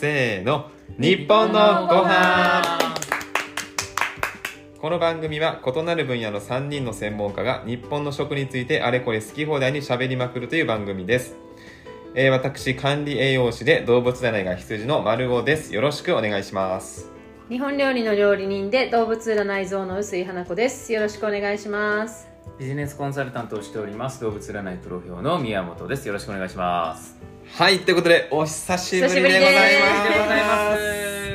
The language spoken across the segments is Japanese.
せーの、日本のご飯。この番組は異なる分野の3人の専門家が日本の食についてあれこれ好き放題に喋りまくるという番組です。私、管理栄養士で動物占いが羊の丸尾です。よろしくお願いします。 日本料理の料理人で動物占い像の臼井花子です。よろしくお願いします。 ビジネスコンサルタントをしております動物占いプロ評の宮本です。よろしくお願いします。 はい、ということでお久しぶりでございます。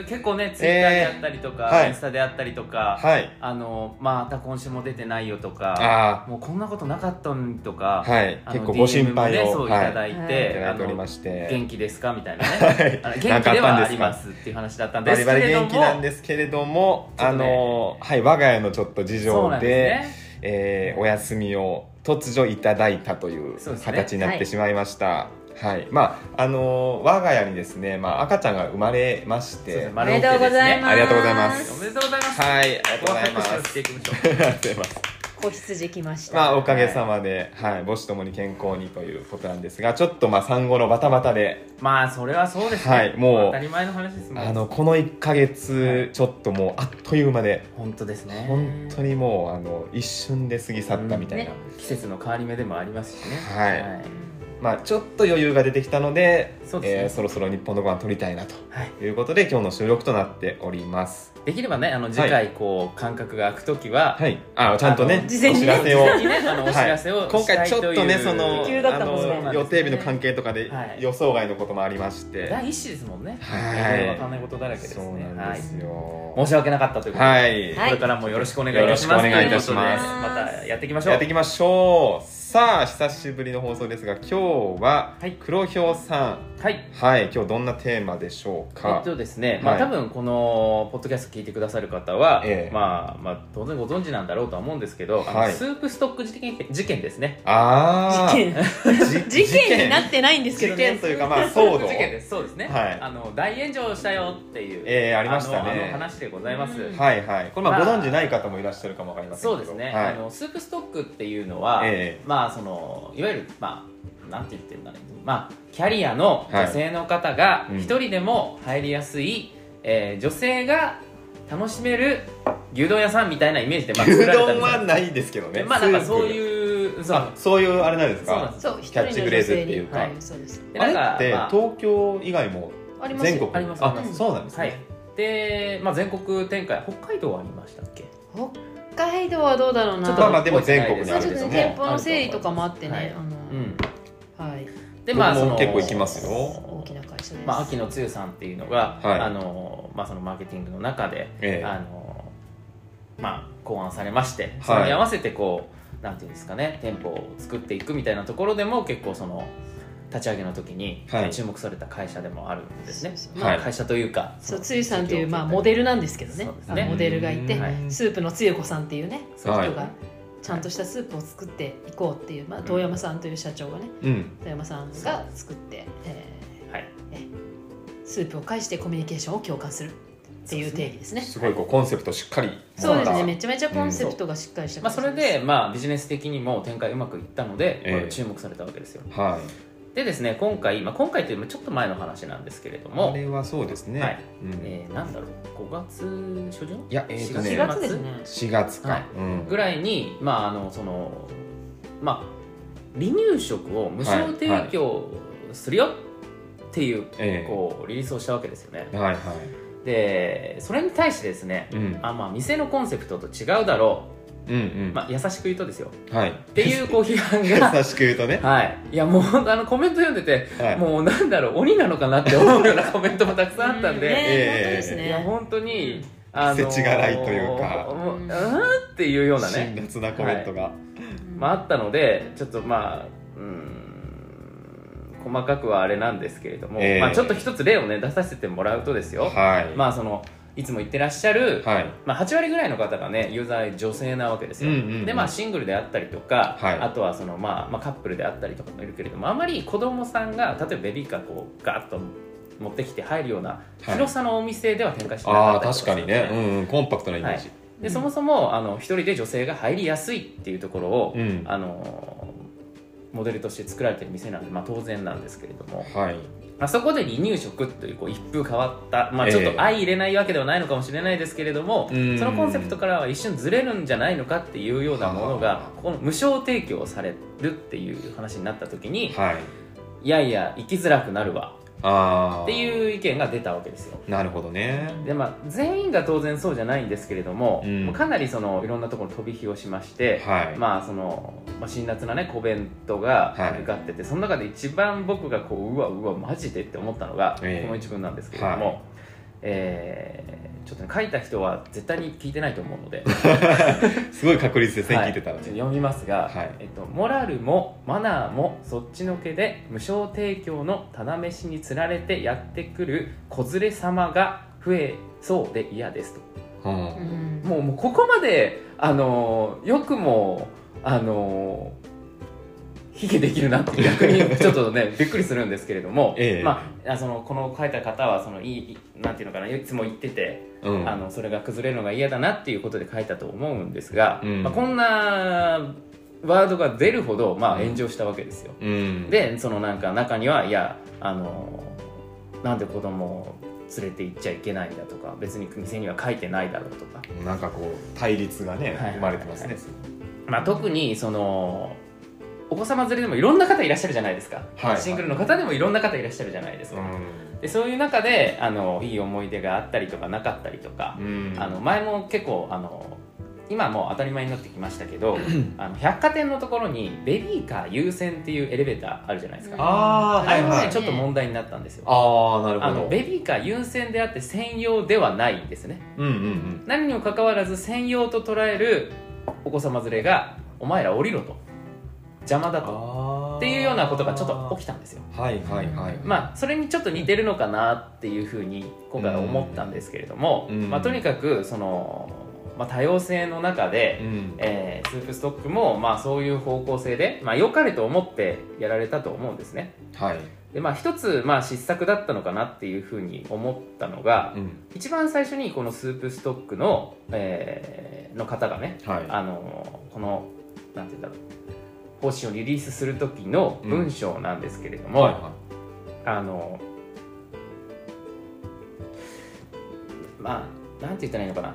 結構ね、ツイッターであったりとか、インスタであったりとか、また今週も出てないよとか、もうこんなことなかったんとか、 結構ご心配を、 そういただいて、元気ですかみたいなね、元気ではありますっていう話だったんですけれども、 バリバリ元気なんですけれども、我が家のちょっと事情で、お休みを突如いただいたという形になってしまいました。我が家にですね、赤ちゃんが生まれまして、 おめでとうございます。 ありがとうございます。 おめでとうございます。 はい、ありがとうございます。 子羊来ました。 おかげさまで、母子ともに健康にということなんですが、ちょっと産後のバタバタで、 それはそうですね。もう当たり前の話ですもん。 この1ヶ月ちょっともうあっという間で、 本当ですね。 本当にもう一瞬で過ぎ去ったみたいな、 季節の変わり目でもありますしね。 ちょっと余裕が出てきたので、そろそろ日本のご飯取りたいなということで、今日の収録となっております。 できればね、次回間隔が空くときは、 ちゃんとね、 事前にね、お知らせを今回ちょっとね、予定日の関係とかで予想外のこともありまして、 第一子ですもんね。分かんないことだらけですね。 そうなんですよ。 申し訳なかったということで、これからもよろしくお願いいたします。 よろしくお願いいたします。 またやっていきましょう。 やっていきましょう。さあ、久しぶりの放送ですが、今日は黒ひょうさん、今日どんなテーマでしょうか。 ですね、多分このポッドキャスト聞いてくださる方は、当然ご存知なんだろうとは思うんですけど、スープストック事件ですね。 事件になってないんですけどね。 事件というか騒動。 事件です。そうですね。大炎上したよっていう、 ありましたね。 話でございます。これご存知ない方もいらっしゃるかもわかりませんけど。 そうですね。スープストックっていうのは、いわゆるなんて言ってるんだろう、キャリアの女性の方が一人でも入りやすい、女性が楽しめる牛丼屋さんみたいなイメージで作られたんですよ。 牛丼はないですけどね。 なんかそういうあれなんですか。キャッチフレーズっていうか。あれって東京以外も全国あります。 そうなんですね。 で、全国展開、北海道はありましたっけ？ 北海道はどうだろうな。 ちょっとでも全国にあるけども、 店舗の整理とかもあってね。 で結構行きますよ。 大きな会社です。 秋野つゆさんっていうのが、そのマーケティングの中で、考案されまして、それに合わせてなんていうんですかね、店舗を作っていくみたいなところでも結構立ち上げの時に注目された会社でもあるんですね。会社というか、 つゆさんというモデルなんですけどね。モデルがいて、スープのつゆ子さんっていうね、その人がちゃんとしたスープを作っていこうっていう、遠山さんという社長がね、遠山さんが作って、スープを介してコミュニケーションを共感するっていう定義ですね。 すごいコンセプトしっかり。 そうですね、めちゃめちゃコンセプトがしっかりした。 それでビジネス的にも展開うまくいったので、注目されたわけですよ。でですね、今回というちょっと前の話なんですけれども、 あれはそうですね。 なんだろう、5月初旬？ いや、 4月ですね。 4月かぐらいに離乳食を無償提供するよっていうリリースをしたわけですよね。で、それに対してですね、店のコンセプトと違うだろう。優しく言うとですよ、っていう批判が優しく言うとね、 いやもうコメント読んでて、もうなんだろう、鬼なのかなって思うようなコメントもたくさんあったんで、いや本当に世知辛いというか、 っていうようなね、 辛辣なコメントがあったので、ちょっと細かくはあれなんですけれども、ちょっと一つ例をね出させてもらうとですよ、いつも言ってらっしゃる、8割ぐらいの方がねユーザー女性なわけですよ。でシングルであったりとか、あとはカップルであったりとかもいるけれども、あまり子供さんが例えばベビーカーガーッと持ってきて入るような広さのお店では展開してなかったりとかするんですね。 確かにね、コンパクトなイメージで、そもそも一人で女性が入りやすいっていうところを、 モデルとして作られてる店なんで、当然なんですけれども、 はい、 そこで離乳食という一風変わった、ちょっと相入れないわけではないのかもしれないですけれども、そのコンセプトからは一瞬ずれるんじゃないのかっていうようなものがこの無償提供されるっていう話になった時に、いやいや生きづらくなるわっていう意見が出たわけですよ。 なるほどね。 で、全員が当然そうじゃないんですけれども、かなりいろんなところに飛び火をしまして、辛辣なコメントが向かってて、その中で一番僕がうわマジでって思ったのがこの一文なんですけれども、ちょっと書いた人は絶対に聞いてないと思うのですごい確率で線聞いてたら、 読みますが、モラルもマナーもそっちのけで無償提供の棚飯につられてやってくる子連れ様が増えそうで嫌ですと、もうここまでよくも卑下できるなって逆にちょっとねびっくりするんですけれども、この書いた方はなんていうのかな、いつも言ってて、それが崩れるのが嫌だなっていうことで書いたと思うんですが、こんなワードが出るほど炎上したわけですよ。で中には、いやなんで子供を連れて行っちゃいけないんだとか、別に店には書いてないだろうとか、 なんか対立がね、生まれてますね。 特にお子様連れでもいろんな方いらっしゃるじゃないですか、シングルの方でもいろんな方いらっしゃるじゃないですか、でそういう中でいい思い出があったりとかなかったりとか、前も結構今もう当たり前になってきましたけど百貨店のところにベビーカー優先っていうエレベーターあるじゃないですか。あれもねちょっと問題になったんですよ。 なるほど。 ベビーカー優先であって専用ではないんですね。何にもかかわらず専用と捉えるお子様連れがお前ら降りろと、邪魔だとっていうようなことがちょっと起きたんですよ。それにちょっと似てるのかなっていうふうに今回は思ったんですけれども、とにかく多様性の中で、スープストックもそういう方向性で良かれと思ってやられたと思うんですね。で一つ失策だったのかなっていうふうに思ったのが、一番最初にこのスープストックの、の方がね、このなんていうんだろう、方針をリリースする時の文章なんですけれども、なんて言ったらいいのかな、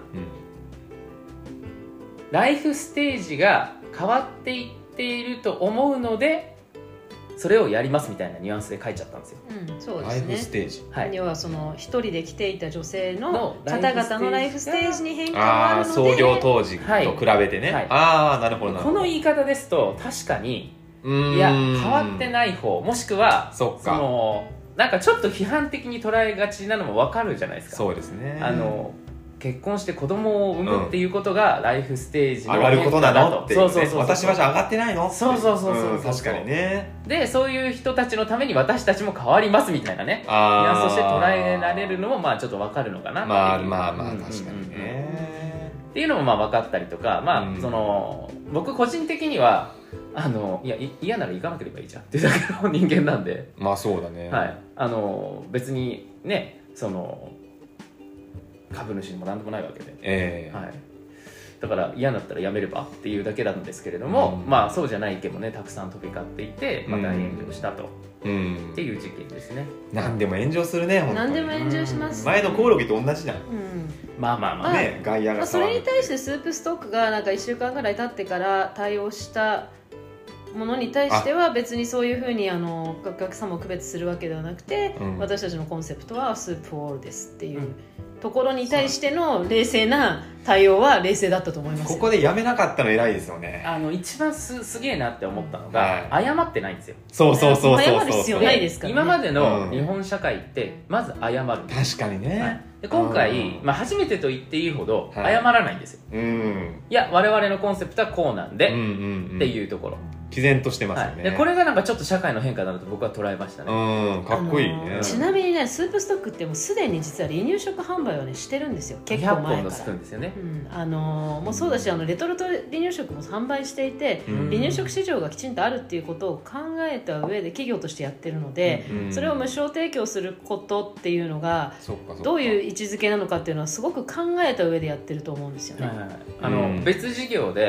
ライフステージが変わっていっていると思うのでそれをやりますみたいなニュアンスで書いちゃったんですよ。 そうですね。 ライフステージ、 要は一人で来ていた女性の方々のライフステージに変化があるので、 創業当時と比べてね、なるほど。 この言い方ですと確かにいや変わってない方、もしくはなんかちょっと批判的に捉えがちなのも分かるじゃないですか。 そうですね。 結婚して子供を産むっていうことがライフステージの上がることなのっていうね。 私はじゃあ上がってないの？ そう確かにね。 でそういう人たちのために私たちも変わりますみたいなね、ニュアンスとして捉えられるのもちょっと分かるのかなっていう。 確かにね。 っていうのも分かったりとか、僕個人的にはいや嫌なら行かなければいいじゃんっていうだけの人間なんで、 そうだね。 別にね株主にも何でもないわけで、だから嫌だったら辞めればっていうだけなんですけれども、そうじゃない意見もねたくさん飛び交っていて、大炎上したと、っていう事件ですね。 何でも炎上するね。本当に何でも炎上します、 前のコオロギと同じじゃん。 ね、 外野がそれに対してスープストックが1週間ぐらい経ってから対応したものに対しては別にそういうふうにお客様を区別するわけではなくて、私たちのコンセプトはスープフォールですっていう、ところに対しての冷静な対応は冷静だったと思いますよ。 ここでやめなかったの偉いですよね。 一番すげえなって思ったのが、謝ってないんですよ。 謝る必要ないですからね。 今までの日本社会ってまず謝る。 確かにね。 で今回、初めてと言っていいほど謝らないんですよ。いや我々のコンセプトはこうなんで、っていうところ。 毅然としてますよね。 でこれがなんかちょっと社会の変化だなと僕は捉えましたね。 かっこいいね。 ちなみにね、スープストックってもうすでに実は離乳食販売をねしてるんですよ。結構前から。 100本のスプーンですよね。 もうそうだし、レトルト離乳食も販売していて、離乳食市場がきちんとあるっていうことを考えた上で企業としてやってるので、それを無償提供することっていうのがどういう位置づけなのかっていうのはすごく考えた上でやってると思うんですよね。 別事業で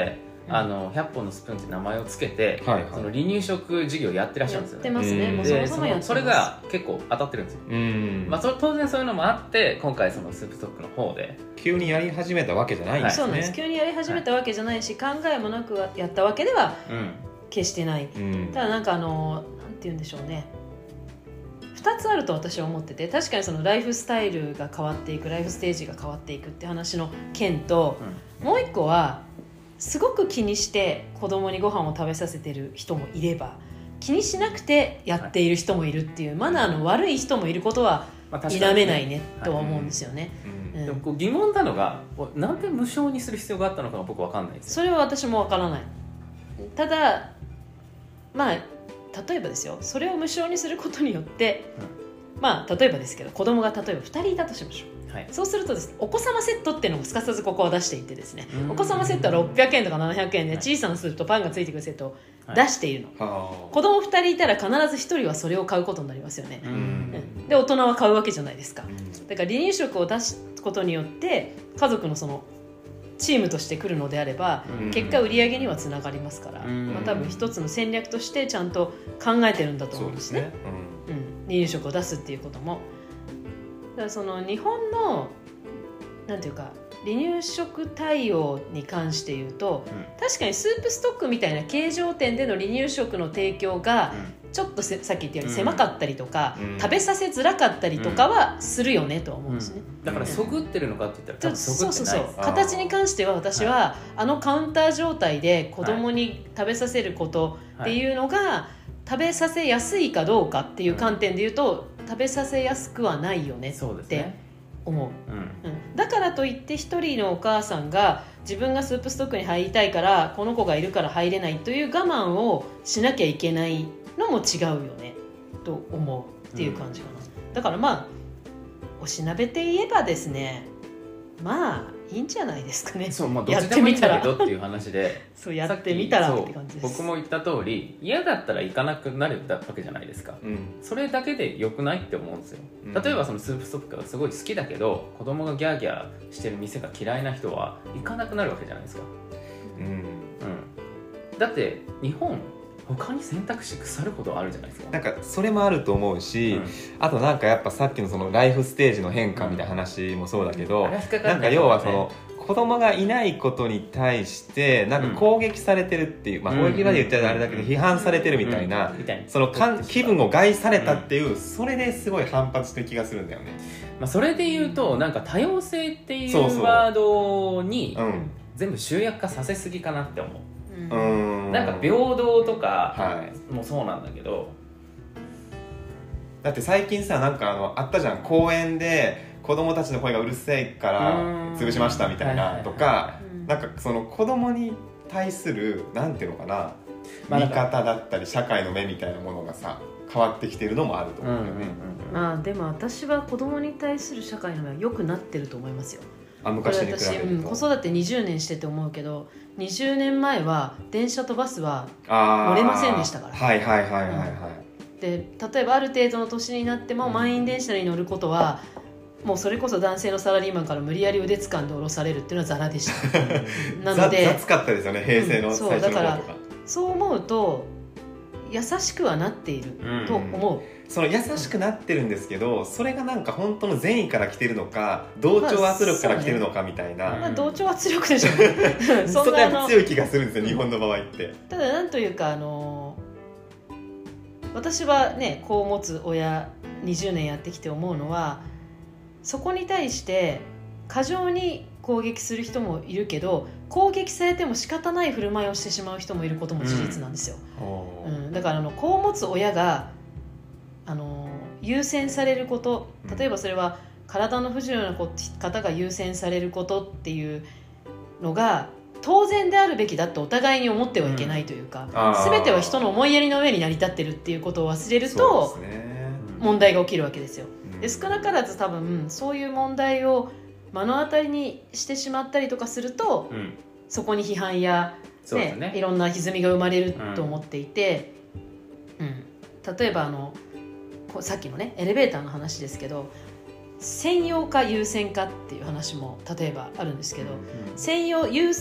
100本のスプーンって名前をつけて、その離乳食事業やってらっしゃるんですよね。 やってますね。もうそもそもやってます。 それが結構当たってるんですよ。当然そういうのもあって今回そのスープストックの方で急にやり始めたわけじゃないんですね。 そうなんです。急にやり始めたわけじゃないし、考えもなくやったわけでは決してない。ただなんかなんて言うんでしょうね。2つあると私は思ってて、確かにそのライフスタイルが変わっていく、ライフステージが変わっていくって話の件と、もう一個はすごく気にして子供にご飯を食べさせてる人もいれば、気にしなくてやっている人もいるっていう、マナーの悪い人もいることは否めないねとは思うんですよね。 でも疑問なのが、なんで無償にする必要があったのかが僕分かんないですよ。 それは私も分からない。ただまあ例えばですよ、それを無償にすることによって、まあ例えばですけど、子供が例えば2人いたとしましょう、そうするとですね、お子様セットっていうのもすかさずここは出していてですね、お子様セットは600円とか700円で小さなスープとパンがついてくるセットを出しているの、子供2人いたら必ず1人はそれを買うことになりますよね、で大人は買うわけじゃないですか。だから離乳食を出すことによって家族のそのチームとして来るのであれば、結果売り上げにはつながりますから、多分一つの戦略としてちゃんと考えてるんだと思うんですね。離乳食を出すっていうことも、だからその日本のなんていうか離乳食対応に関して言うと、確かにスープストックみたいな形状店での離乳食の提供がちょっとさっき言ったように狭かったりとか、食べさせづらかったりとかはするよねとは思うんですね。 だからそぐってるのかって言ったら多分そぐってないです。 形に関しては私は、カウンター状態で子供に食べさせることっていうのが、食べさせやすいかどうかっていう観点で言うと、食べさせやすくはないよねって思う。だからといって一人のお母さんが自分がスープストックに入りたいからこの子がいるから入れないという我慢をしなきゃいけないのも違うよねと思うっていう感じかな。だからまあおしなべて言えばですね、まあいいんじゃないですかね。 そう、まあ、どっちでもいいんだけどっていう話でそうやってみたらって感じです。 僕も言った通り、嫌だったら行かなくなるわけじゃないですか、それだけで良くないって思うんですよ。例えばそのスープストックがすごい好きだけど子供がギャーギャーしてる店が嫌いな人は行かなくなるわけじゃないですか。だって日本他に選択肢腐るほどあるじゃないですか。 なんかそれもあると思うし、あとなんかやっぱさっきのそのライフステージの変化みたいな話もそうだけど、なんか要はその子供がいないことに対してなんか攻撃されてるっていう、攻撃まで言っちゃあれだけど批判されてるみたいな、その気分を害されたっていう、それですごい反発してる気がするんだよね。 それで言うとなんか多様性っていうワードに全部集約化させすぎかなって思う。なんか平等とかもそうなんだけど、 だって最近さ、なんかあったじゃん、公園で子供たちの声がうるせえから潰しましたみたいなとか、なんかその子供に対するなんていうのかな、見方だったり社会の目みたいなものがさ変わってきてるのもあると思うんだよね。 まあでも私は子供に対する社会の目は良くなってると思いますよ。 昔に比べると。 子育て20年してて思うけど、20年前は電車とバスは乗れませんでしたから。で例えばある程度の年になっても満員電車に乗ることは、もうそれこそ男性のサラリーマンから無理やり腕掴んで下ろされるっていうのはザラでしたなので雑かったですよね、平成の最初の頃とか。 だからそう思うと優しくはなっていると思う。 その優しくなってるんですけど、それがなんか本当の善意から来てるのか同調圧力から来てるのかみたいな、 同調圧力でしょそんな強い気がするんですよ、日本の場合って。 ただなんというか私はね、子を持つ親20年やってきて思うのは、そこに対して過剰に攻撃する人もいるけど、攻撃されても仕方ない振る舞いをしてしまう人もいることも事実なんですよ。だから子を持つ親が優先されること、例えばそれは体の不自由な方が優先されることっていうのが当然であるべきだってお互いに思ってはいけないというか、全ては人の思いやりの上に成り立ってるっていうことを忘れると問題が起きるわけですよ。で少なからず多分そういう問題を目の当たりにしてしまったりとかすると、そこに批判や、いろんな歪みが生まれると思っていて、例えばさっきのねエレベーターの話ですけど、専用か優先かっていう話も例えばあるんですけど、優先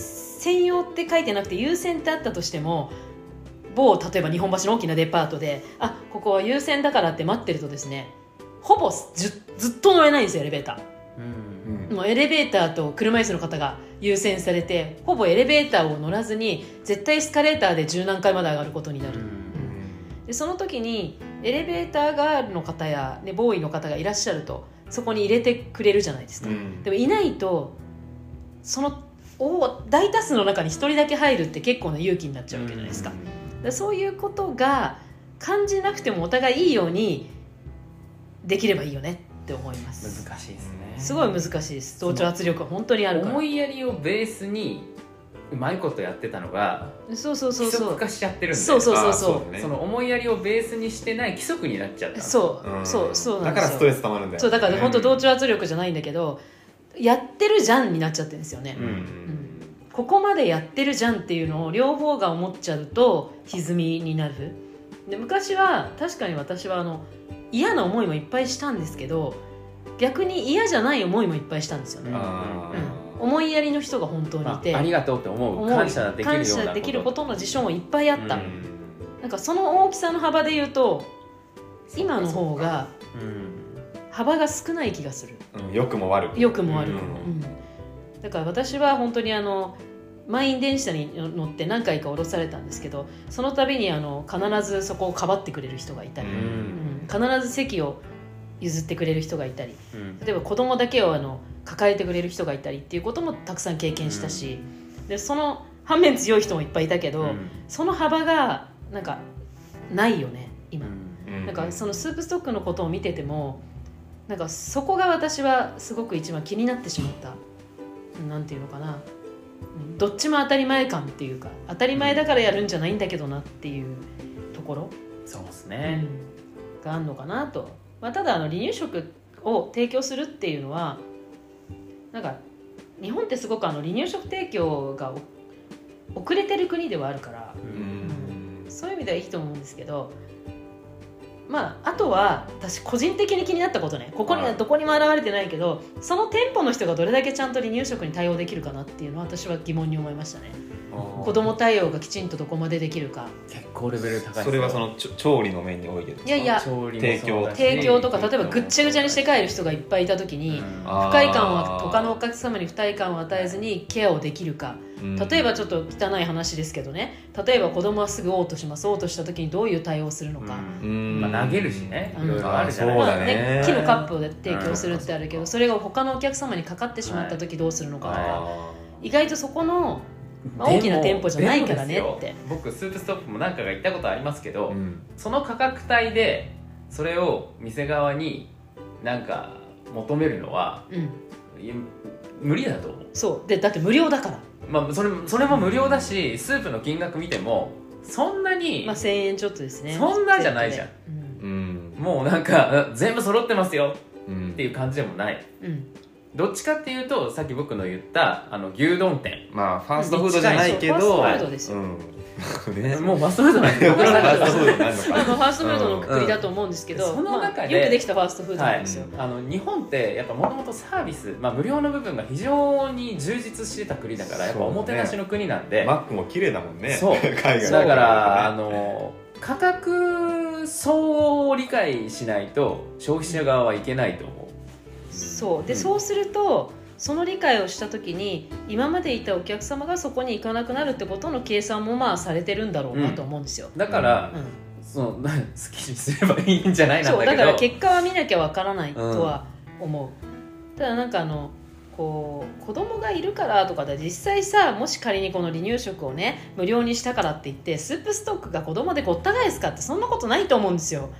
専用って書いてなくて優先ってあったとしても、例えば日本橋の大きなデパートでここは優先だからって待ってるとですね、ほぼずっと乗れないんですよ、エレベーター。もうエレベーターと車椅子の方が優先されて、ほぼエレベーターを乗らずに絶対エスカレーターで10何階まで上がることになる。でその時にエレベーターガールの方や、ね、ボーイの方がいらっしゃるとそこに入れてくれるじゃないですか、でもいないとその大多数の中に1人だけ入るって結構な勇気になっちゃうわけじゃないですか。でそういうことが感じなくてもお互いいいようにできればいいよねって思います。 難しいですね。 すごい難しいです。同調圧力は本当にあるから。 思いやりをベースにうまいことやってたのが規則化しちゃってるんで、その思いやりをベースにしてない規則になっちゃった。 そうなんですよ。 だからストレス溜まるんだよ。 そうだから本当同調圧力じゃないんだけど、やってるじゃんになっちゃってるんですよね。ここまでやってるじゃんっていうのを両方が思っちゃうと歪みになる。で昔は確かに私は嫌な思いもいっぱいしたんですけど、逆に嫌じゃない思いもいっぱいしたんですよね。思いやりの人が本当にいて、 ありがとうって思う、感謝できるようなこと、 感謝できることの事象もいっぱいあった。なんかその大きさの幅で言うと今の方が幅が少ない気がする。 良くも悪くも。 だから私は本当に満員電車に乗って何回か降ろされたんですけど、その度に必ずそこをかばってくれる人がいたり、必ず席を譲ってくれる人がいたり、例えば子供だけを抱えてくれる人がいたりっていうこともたくさん経験したし、でその反面強い人もいっぱいいたけど、その幅がなんかないよね今。なんかそのスープストックのことを見てても、なんかそこが私はすごく一番気になってしまった。なんていうのかな、どっちも当たり前感っていうか、当たり前だからやるんじゃないんだけどなっていうところ、 そうですね、 があるのかなと。ただ離乳食を提供するっていうのはなんか日本ってすごく離乳食提供が遅れてる国ではあるから、そういう意味ではいいと思うんですけど、あとは私個人的に気になったことね、ここにはどこにも現れてないけど、その店舗の人がどれだけちゃんと離乳食に対応できるかなっていうのは私は疑問に思いましたね。子供対応がきちんとどこまでできるか。 結構レベル高いです。 それはその調理の面においてですか？ いや提供とか、例えばぐっちゃぐちゃにして帰る人がいっぱいいた時に、他のお客様に不快感を与えずにケアをできるか。例えばちょっと汚い話ですけどね、例えば子供はすぐ嘔吐します。嘔吐した時にどういう対応をするのか。 投げるしね、いろいろあるじゃないですか。木のカップを提供するってあるけど、それが他のお客様にかかってしまった時どうするのかとか、意外とそこの大きな店舗じゃないからねって。 僕スープストックも何回か行ったことありますけど、その価格帯でそれを店側になんか求めるのは、無理だと思う。 そうで、だって無料だから。 それも無料だし、スープの金額見てもそんなに、 1000円ちょっとですね。 そんなじゃないじゃん、もうなんか全部揃ってますよっていう感じでもない、どっちかっていうとさっき僕の言った牛丼店、 ファーストフードじゃないけど、 ファーストフードですよ、 もうファーストフードなんで、僕の中ではファーストフードのくくりだと思うんですけど、 その中でよくできたファーストフードなんですよ。 日本ってやっぱもともとサービス、無料の部分が非常に充実してた国だから、やっぱおもてなしの国なんで、 マックも綺麗だもんね。 そう海外だから価格相応を理解しないと消費者側はいけないと思う。 そうで、そうするとその理解をした時に今までいたお客様がそこに行かなくなるってことの計算もされてるんだろうなと思うんですよ、 だから、好きにすればいいんじゃないなんだけど、 そうだから結果は見なきゃわからないとは思う、ただなんか子供がいるからとかで実際さ、もし仮にこの離乳食をね無料にしたからって言ってスープストックが子供でごった返すかってそんなことないと思うんですよ、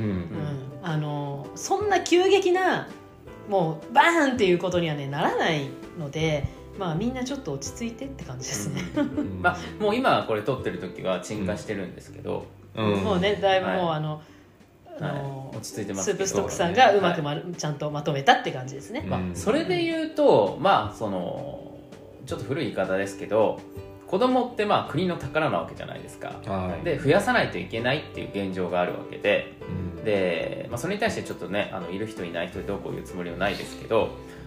そんな急激なもうバーンっていうことにはねならないので、みんなちょっと落ち着いてって感じですね、 もう今これ撮ってる時は鎮火してるんですけど、 もうねだいぶもう、 落ち着いてますけど、 スープストックさんがうまくちゃんとまとめたって感じですね、 それで言うとそのちょっと古い言い方ですけど、子供って国の宝なわけじゃないですか、で増やさないといけないっていう現状があるわけで、で、それに対してちょっとねいる人いない人でどうこう言うつもりはないですけど、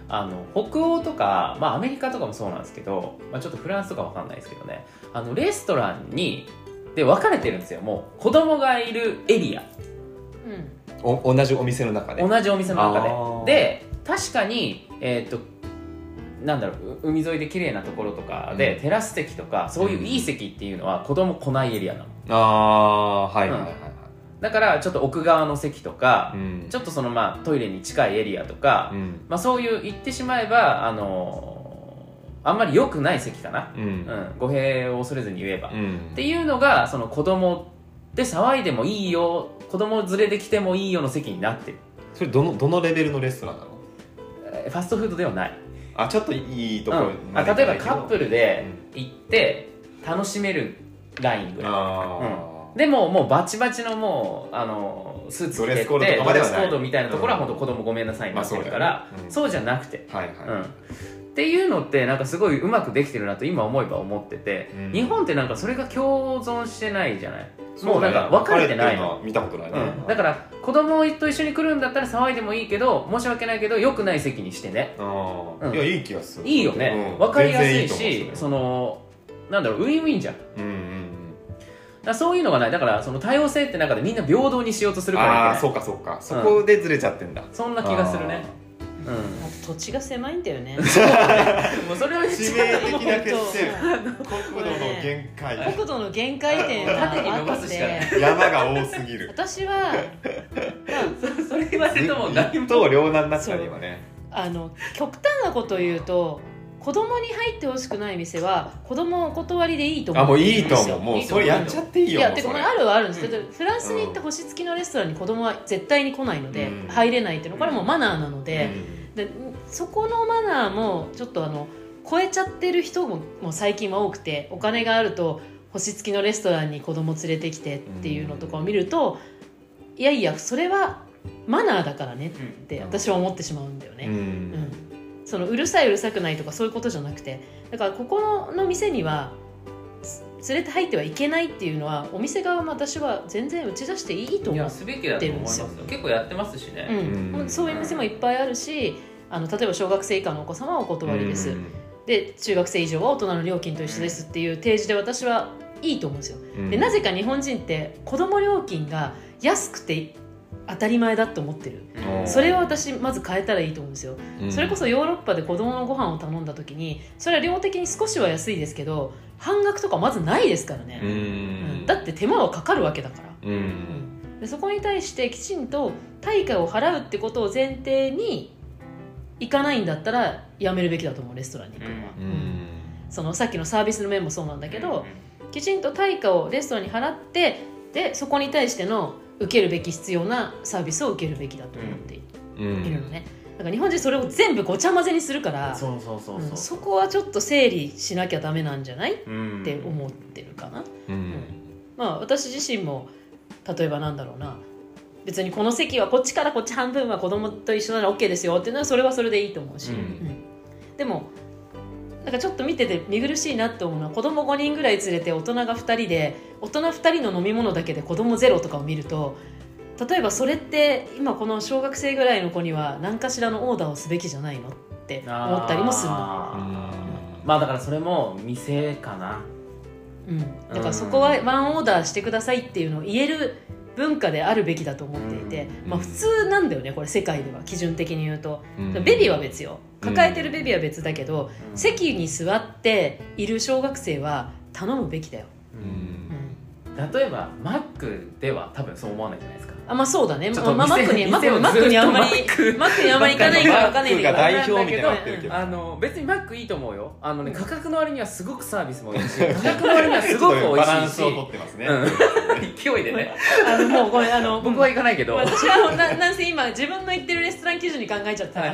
北欧とか、アメリカとかもそうなんですけど、ちょっとフランスとかわかんないですけどね、レストランで分かれてるんですよ。もう子供がいるエリア、 同じお店の中でで確かになんだろう、海沿いで綺麗なところとかで、テラス席とかそういういい席っていうのは子供来ないエリアなの。だからちょっと奥側の席とか、ちょっとそのトイレに近いエリアとか、そういう言ってしまえばあんまり良くない席かな、語弊を恐れずに言えば、っていうのがその子供で騒いでもいいよ、子供連れで来てもいいよの席になってる。 それどのレベルのレストランなの？ ファストフードではない。 ちょっといいところまで、例えばカップルで行って楽しめるラインぐらい、でももうバチバチのもうスーツ着ててドレスコードみたいなところは本当子供ごめんなさいになってるから、そうじゃなくて、っていうのってなんかすごいうまくできてるなと今思えば思ってて、日本ってなんかそれが共存してないじゃない。もうなんか分かれてないの。 見たことないね。 だから子供と一緒に来るんだったら騒いでもいいけど、申し訳ないけど良くない席にしてね。 いや、いい気がする。 いいよね。分かりやすいし、そのなんだろう、ウィンウィンじゃん。だそういうのがない。だからその多様性って中でみんな平等にしようとするからいけない。 そうかそうか、そこでずれちゃってんだ。 そんな気がするね。 土地が狭いんだよね。 もうそれは致命的な欠点、国土の限界。 国土の限界点が縦に伸ばすしかない。 山が多すぎる。 私はそれ言われても何と両難になったりはね。 極端なことを言うと、子供に入ってほしくない店は子供お断りでいいと思う。 もういいと思う。もうそれやっちゃっていいよ。 いや、てかあるはあるんですけど、フランスに行った星付きのレストランに子供は絶対に来ないので、入れないっていうのはこれもマナーなので、そこのマナーもちょっと超えちゃってる人も最近は多くて、お金があると星付きのレストランに子供連れてきてっていうのとかを見ると、いやいやそれはマナーだからねって私は思ってしまうんだよね。そのうるさいうるさくないとかそういうことじゃなくて、だからここの店には連れて入ってはいけないっていうのはお店側も私は全然打ち出していいと思ってるんですよ。 結構やってますしね、 そういう店もいっぱいあるし、例えば小学生以下のお子様はお断りです、で中学生以上は大人の料金と一緒ですっていう提示で私はいいと思うんですよ。でなぜか日本人って子供料金が安くて当たり前だと思ってる。それを私まず変えたらいいと思うんですよ。それこそヨーロッパで子供のご飯を頼んだ時に、それは量的に少しは安いですけど半額とかまずないですからね。だって手間はかかるわけだから、でそこに対してきちんと対価を払うってことを前提に行かないんだったらやめるべきだと思う、レストランに行くのは。そのさっきのサービスの面もそうなんだけど、きちんと対価をレストランに払って、でそこに対しての受けるべき必要なサービスを受けるべきだと思っているのね。だから日本人それを全部ごちゃ混ぜにするから、そこはちょっと整理しなきゃダメなんじゃないって思ってるかな。私自身も例えばなんだろうな、別にこの席はこっちからこっち半分は子供と一緒なら OK ですよっていうのはそれはそれでいいと思うし、でもなんかちょっと見てて見苦しいなって思うのは、子供5人ぐらい連れて大人が2人で、大人2人の飲み物だけで子供0とかを見ると、例えばそれって今この小学生ぐらいの子には何かしらのオーダーをすべきじゃないのって思ったりもするの。 だからそれも店かな。 だからそこはワンオーダーしてくださいっていうのを言える文化であるべきだと思っていて、普通なんだよねこれ、世界では基準的に言うと。ベビーは別よ、抱えてるベビーは別だけど、席に座っている小学生は頼むべきだよ。 例えばマックでは多分そう思わないじゃないですか。 そうだね。マックにあんまり行かないから分かんないんだけど、 代表みたいになってるけど、 別にマックいいと思うよ。価格の割にはすごくサービスもいいし、価格の割にはすごく美味しいし、バランスを取ってますね。勢いでね。 もうこれ僕は行かないけど、 私はなんせ今自分の行ってるレストラン基準に考えちゃったから、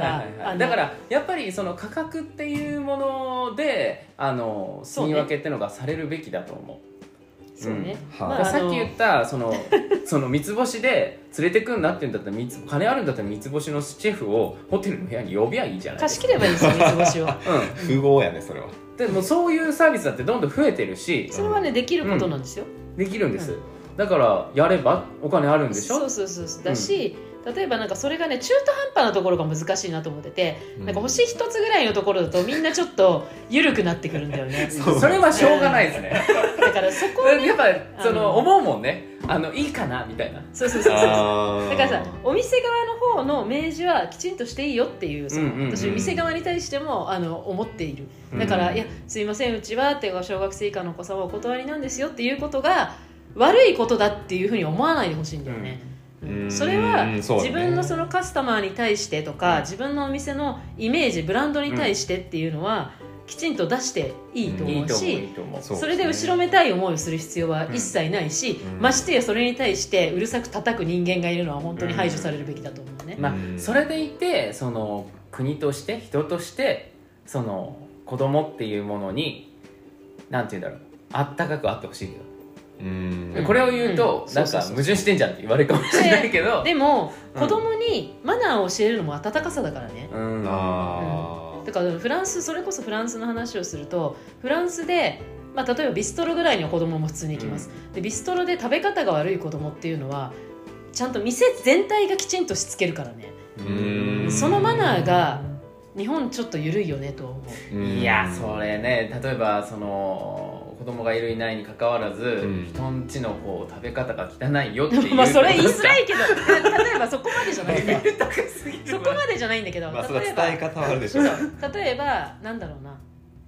だからやっぱりその価格っていうもので住み分けってのがされるべきだと思う。 そうね。 さっき言ったその三つ星で連れてくんなって言うんだったら、金あるんだったら三つ星のシェフをホテルの部屋に呼びゃいいじゃないですか。 貸し切ればいいですよ、三つ星を。 富豪やねそれは。 でもそういうサービスだってどんどん増えてるし、 それはねできることなんですよ。 できるんです。だからやればお金あるんでしょ。 そうだし、 例えばなんかそれがね中途半端なところが難しいなと思ってて、なんか星一つぐらいのところだとみんなちょっと緩くなってくるんだよねそれはしょうがないですねだからそこをねやっぱその思うもんね、いいかなみたいな。 そうだからさ、お店側の方の明示はきちんとしていいよっていう、私店側に対しても思っている。だから、いやすいませんうちはって小学生以下のお子様はお断りなんですよっていうことが悪いことだっていうふうに思わないでほしいんだよね。それは自分のそのカスタマーに対してとか、自分のお店のイメージブランドに対してっていうのはきちんと出していいと思うし、それで後ろめたい思いをする必要は一切ないし、ましてやそれに対してうるさく叩く人間がいるのは本当に排除されるべきだと思うね。 それでいてその国として人としてその子供っていうものになんて言うんだろう、あったかくあってほしいけど、これを言うとなんか矛盾してんじゃんって言われるかもしれないけど、 でも子供にマナーを教えるのも温かさだからね。だからフランス、それこそフランスの話をすると、フランスで、例えばビストロぐらいには子供も普通に行きます、でビストロで食べ方が悪い子供っていうのはちゃんと店全体がきちんとしつけるからね。そのマナーが日本ちょっと緩いよねと思う。 いやそれね、例えばその子供がいるいないに関わらず、人んちのこう食べ方が汚いよっていうそれ言いづらいけど例えばそこまでじゃないんだそこまでじゃないんだけど、 それは伝え方はあるでしょ。 例えばなんだろうな、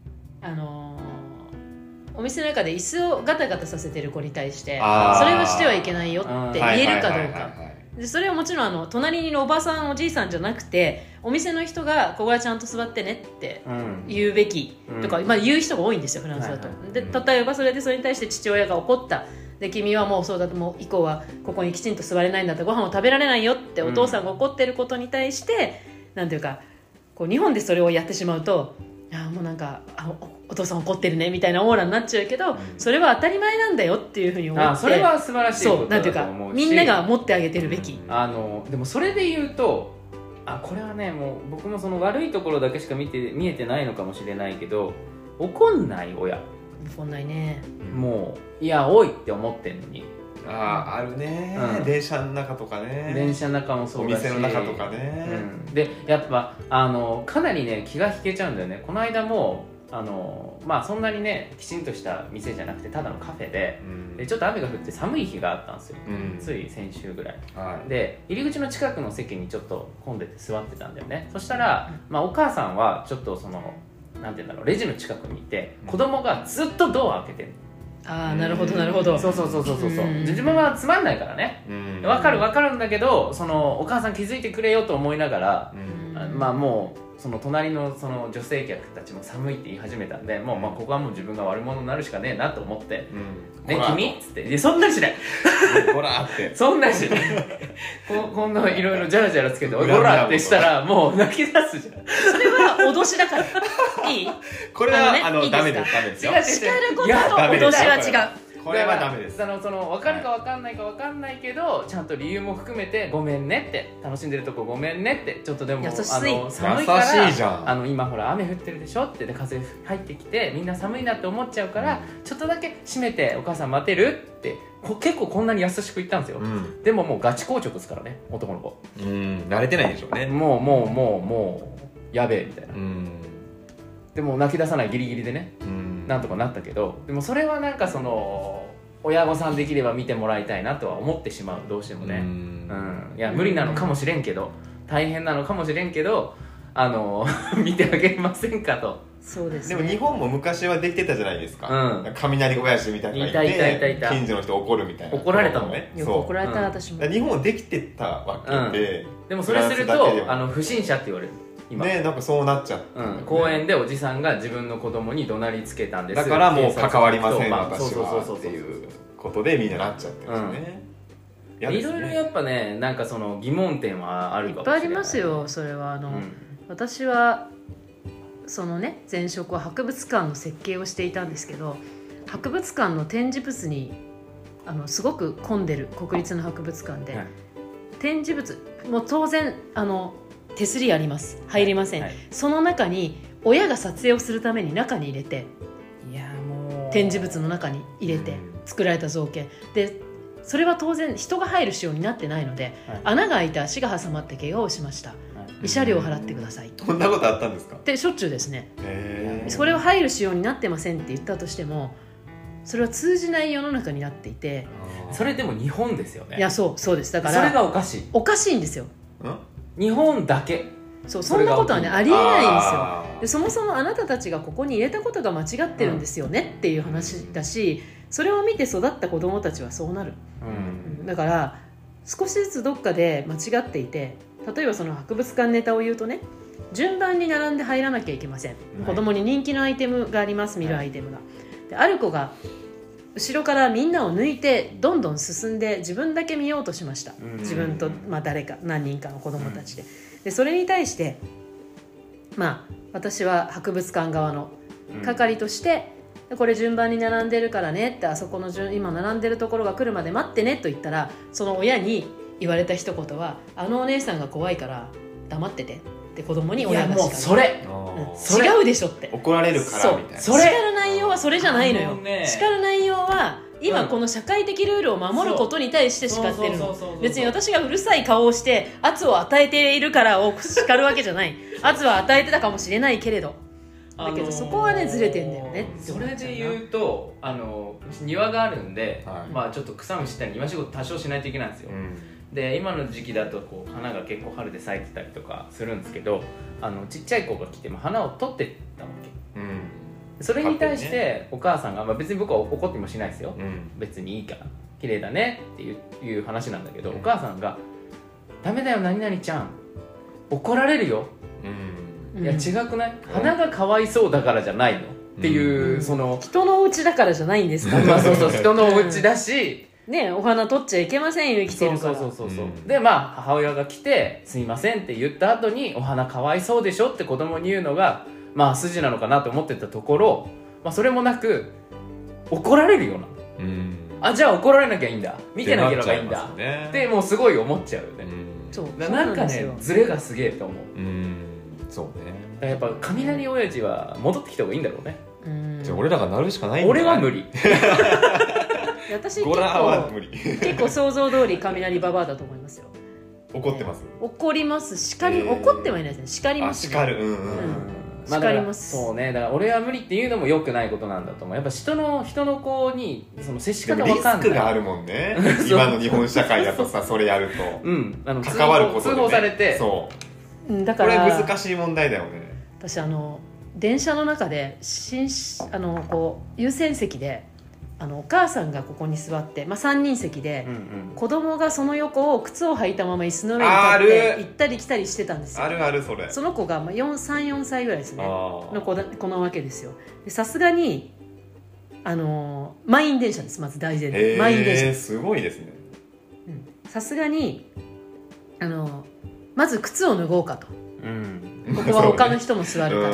お店の中で椅子をガタガタさせてる子に対してそれはしてはいけないよって言えるかどうか。でそれはもちろん隣にいるおばさんおじいさんじゃなくて、お店の人がここはちゃんと座ってねって言うべきとか、言う人が多いんですよフランスだと。で例えばそれに対して父親が怒った、で君はもうそうだと、もう以降はここにきちんと座れないんだって、ご飯を食べられないよってお父さんが怒ってることに対して、なんていうかこう日本でそれをやってしまうと、もうなんかお父さん怒ってるねみたいなオーラになっちゃうけど、それは当たり前なんだよっていうふうに思って、 それは素晴らしいことだと思うし、 なんていうかみんなが持ってあげてるべき。 でもそれで言うとこれはね、もう僕もその悪いところだけしか見えてないのかもしれないけど、怒んない親、 怒んないね。 もういやおいって思ってんのに。 あるね、電車の中とかね。 電車の中もそうだし、 お店の中とかね、 でやっぱかなりね気が引けちゃうんだよね。この間もそんなにねきちんとした店じゃなくてただのカフェで、ちょっと雨が降って寒い日があったんですよ、つい先週ぐらい、で入り口の近くの席にちょっと混んでて座ってたんだよね。そしたら、お母さんはちょっとそのなんていうんだろう、レジの近くにいて、子供がずっとドア開けてる。 なるほどなるほど。 そう自分はつまんないからね、分かるんだけど、そのお母さん気づいてくれよと思いながら、もうその隣のその女性客たちも寒いって言い始めたんで、もうここはもう自分が悪者になるしかねえなと思って、ね君っつって、そんなしないゴラってそんなしない今度いろいろジャラジャラつけてゴラってしたらもう泣き出すじゃん。 それは脅しだからいいこれはダメですよ。 叱ることと脅しは違う。 これはダメです。 その分かるか分かんないか分かんないけど、ちゃんと理由も含めてごめんねって、楽しんでるとこごめんねって、ちょっとでも優しい寒いから今ほら雨降ってるでしょって、で風入ってきてみんな寒いなって思っちゃうから、ちょっとだけ閉めてお母さん待てるって結構こんなに優しく言ったんですよ、でももうガチ硬直ですからね、男の子。 慣れてないんでしょうね。 もうやべえみたいな。でも泣き出さないギリギリでね、なんとかなったけど、でもそれはなんかその親御さんできれば見てもらいたいなとは思ってしまう、どうしてもね。いや無理なのかもしれんけど、大変なのかもしれんけど、見てあげませんかと。 そうですね。 でも日本も昔はできてたじゃないですか、雷親父みたいなのがいて、近所の人怒るみたいな。 怒られたもんね。 よく怒られた、私も。 日本できてたわけで、 でもそれすると不審者って言われる今ね。なんかそうなっちゃって、 公園でおじさんが自分の子供に怒鳴りつけたんです、 だからもう関わりません私はっていうことでみんななっちゃってるんですね。 いろいろやっぱね、なんかその疑問点はあるかもしれない。 いっぱいありますよ。それは私はそのね、前職は博物館の設計をしていたんですけど、博物館の展示物にすごく混んでる国立の博物館で、展示物もう当然手すりあります、入りません、その中に親が撮影をするために中に入れて、展示物の中に入れて作られた造形で、 それは当然人が入る仕様になってないので、穴が開いて足が挟まって怪我をしました、慰謝料を払ってくださいと。 こんなことあったんですか？ でしょっちゅうですね。それを入る仕様になってませんって言ったとしても、それは通じない世の中になっていて、 それでも日本ですよね。 いやそうです。だからそれがおかしい。 おかしいんですよ。 日本だけ。 そんなことはねありえないんですよ。でそもそもあなたたちがここに入れたことが間違ってるんですよねっていう話だし、それを見て育った子どもたちはそうなる、だから少しずつどっかで間違っていて、例えばその博物館ネタを言うとね、順番に並んで入らなきゃいけません、子供に人気のアイテムがあります、見るアイテムが。である子が後ろからみんなを抜いてどんどん進んで自分だけ見ようとしました、自分と、誰か何人かの子供たちで、それに対して私は博物館側の係として、これ順番に並んでるからねって、あそこの今並んでるところが来るまで待ってねと言ったら、その親に言われた一言は、あのお姉さんが怖いから黙っててって子供に親が叱る。いやもうそれ、 違うでしょって、 怒られるからみたいな。 叱る内容はそれじゃないのよ。叱る内容は今この社会的ルールを守ることに対して叱ってるの。別に私がうるさい顔をして圧を与えているからを叱るわけじゃない。圧は与えてたかもしれないけれど、だけどそこはねずれてんだよね。 それで言うと庭があるんで、ちょっと草むしったり庭仕事多少しないといけないんですよ、で今の時期だとこう花が結構春で咲いてたりとかするんですけど、ちっちゃい子が来ても花を取ってったわけ、それに対してお母さんが、別に僕は怒ってもしないですよ、別にいいから綺麗だねっていう話なんだけど、お母さんがダメだよ何々ちゃん怒られるよ、いや違くない、花がかわいそうだからじゃないのっていう、その人のお家だからじゃないんですかそう人のお家だし、 ね、お花取っちゃいけませんよ生きてるから。 そうで母親が来てすいませんって言った後にお花かわいそうでしょって子供に言うのが筋なのかなと思ってたところ、それもなく怒られるような、じゃあ怒られなきゃいいんだ、見てなきゃいいんだってもうすごい思っちゃうよね。なんかねズレがすげえと思う。 そうね、やっぱ雷親父は戻ってきた方がいいんだろうね。 じゃあ俺らがなるしかないんだ。 俺は無理私結構想像通り雷ババアだと思いますよ。 怒ってます。 怒ります。怒ってはいないですね。叱ります、ね。 叱る。 叱ります。 そうね。だから俺は無理っていうのも良くないことなんだと思う。やっぱ人の子にその接し方分かんない。 リスクがあるもんね。今の日本社会だとさ、それやると。関わることで、ね。 通報されて。 そう。 だからこれ難しい問題だよね。 私電車の中で優先席でお母さんがここに座って、3人席で、子供がその横を靴を履いたまま椅子の上に立って行ったり来たりしてたんですよ。 あるあるそれ。 その子が3、4歳ぐらいですねの子なわけですよ。さすがに満員電車です。まず大前提満員電車です。 すごいですね。 さすがにまず靴を脱ごうかと、ここは他の人も座るから、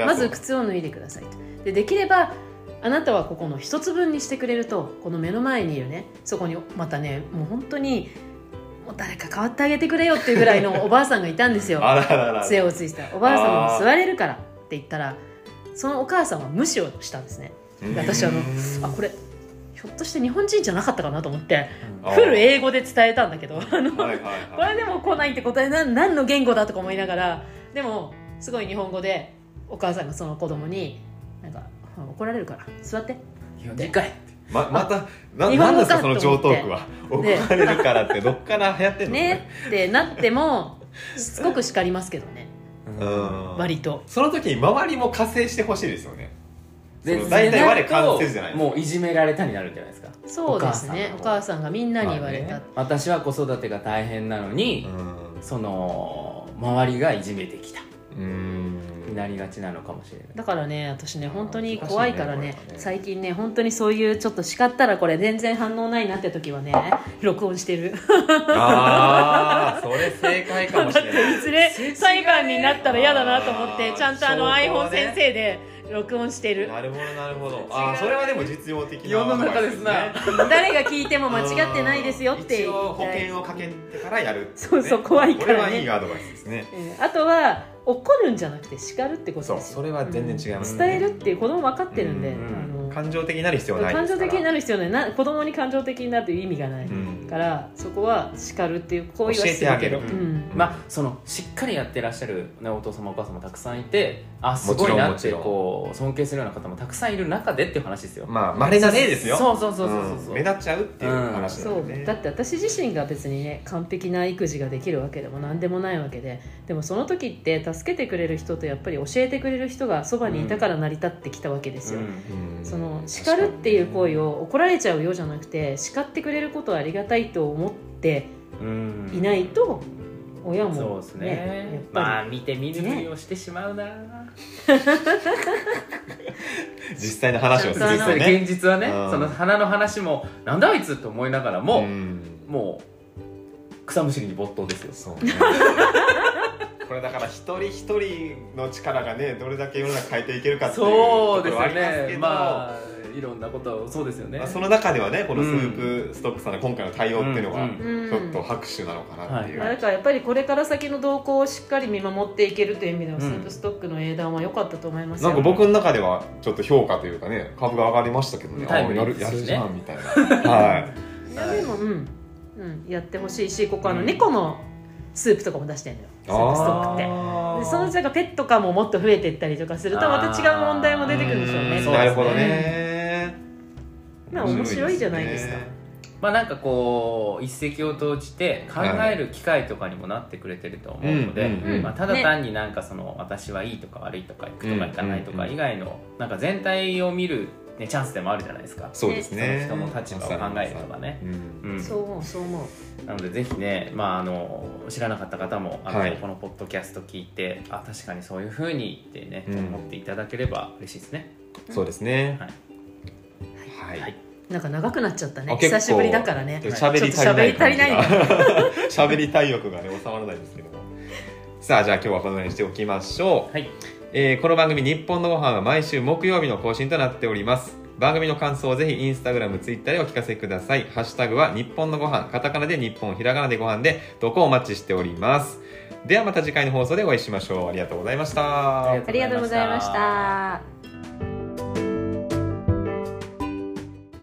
まず靴を脱いでくださいと。できればあなたはここの一つ分にしてくれると、この目の前にいるね、そこにまたね、もう本当にもう誰か代わってあげてくれよっていうぐらいのおばあさんがいたんですよ。杖をついてたおばあさんも座れるからって言ったら、そのお母さんは無視をしたんですね。で私これひょっとして日本人じゃなかったかなと思ってフル英語で伝えたんだけど、これでも来ないって答え何の言語だとか思いながら、でもすごい日本語でお母さんがその子供になんか怒られるから座ってでかいまた何ですかその上等句は。怒られるからってどっから流行ってんのねってなってもしつこく叱りますけどね。割とその時に周りも加勢してほしいですよね。大体我関せずじゃないですか。 もういじめられたになるんじゃないですか。 そうですね。お母さんがみんなに言われた、 私は子育てが大変なのに、その周りがいじめてきたになりがちなのかもしれない。 だからね、私ね本当に怖いからね、最近ね本当にそういうちょっと叱ったらこれ全然反応ないなって時はね録音してる。 それ正解かもしれない。 いずれ裁判になったら嫌だなと思ってちゃんとiPhone 先生で録音してる。 なるほどなるほど。それはでも実用的な世の中ですな。 誰が聞いても間違ってないですよって一応保険をかけてからやる、 そう怖いからね。 これはいいアドバイスですね。 あとは怒るんじゃなくて叱るってことですよ。 それは全然違います、 伝えるっていう子供分かってるんで、 感情的になる必要ないですから。 感情的になる必要ない子供に感情的になるという意味がない、から、そこは叱るっていう行為はするけど、 まあそのしっかりやってらっしゃる、ね、お父様お母様たくさんいて、すごいなってこう尊敬するような方もたくさんいる中でっていう話ですよ。 まあ稀な例ですよ。 そう目立っちゃうっていう話なんでね。だって私自身が別にね完璧な育児ができるわけでも何でもないわけで、でもその時って助けてくれる人とやっぱり教えてくれる人がそばにいたから成り立ってきたわけですよ。その叱るっていう行為を怒られちゃうよじゃなくて、叱ってくれることはありがたいと思っていないと、親も、ね、 そうですね、やっぱりまあ見て見ぬふりをしてしまうな、 実際の話をするとね、現実はね、その花の話もなんだあいつと思いながらも、もう草むしりに没頭ですよ。 そうねこれだから一人一人の力がねどれだけ世の中変えていけるかっていうところはありますけど、 まあいろんなことそうですよね、 その中ではねこのスープストックさんの今回の対応っていうのがちょっと拍手なのかなっていう、 だからやっぱりこれから先の動向をしっかり見守っていけるという意味では、スープストックの英断は良かったと思いますよ。 なんか僕の中ではちょっと評価というかね、株が上がりましたけどね、やるじゃんみたいな。はい。 いやでもやってほしいし、ここ猫のスープとかも出してるのよ、スープストックって。でそのうちペットかももっと増えていったりとかするとまた違う問題も出てくるんでしょうね。 なるほどね。 まあ面白いじゃないですか。 まあなんかこう一石を投じて考える機会とかにもなってくれてると思うので、まあただ単になんかその私はいいとか悪いとか行くとか行かないとか以外のなんか全体を見るチャンスでもあるじゃないですか。 そうですね。 人の立場を考えるとかね。 そう思う。 なのでぜひね、まあ知らなかった方もこのポッドキャスト聞いて、確かにそういう風にってね思っていただければ嬉しいですね。 そうですね。 はい。なんか長くなっちゃったね。久しぶりだからね。 喋り足りない。喋りたい欲がね収まらないですけども。さあじゃあ今日はこのようにしておきましょう。はい。この番組日本のご飯は毎週木曜日の更新となっております。番組の感想をぜひインスタグラム、ツイッターでお聞かせください。ハッシュタグは日本のご飯、カタカナで日本、ひらがなでご飯で投稿お待ちしております。ではまた次回の放送でお会いしましょう。ありがとうございました。 ありがとうございました。